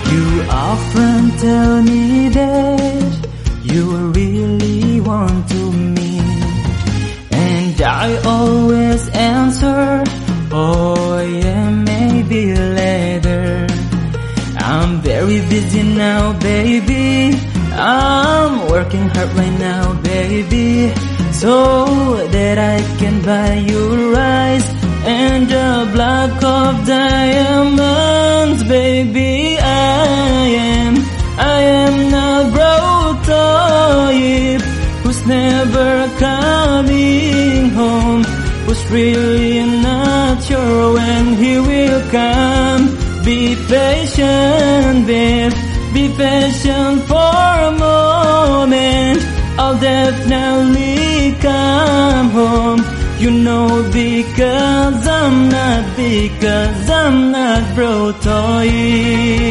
You often tell me that you really want to meet, and I always answer, oh yeah, maybe later. I'm very busy now, baby. I'm working hard right now, baby, so that I can buy you rice and a block of diamonds, baby. I am not broke type who's never coming home, who's really not sure when he will come. Be patient, babe, be patient for a moment. I'll definitely come home, you know, because I'm not broke toy.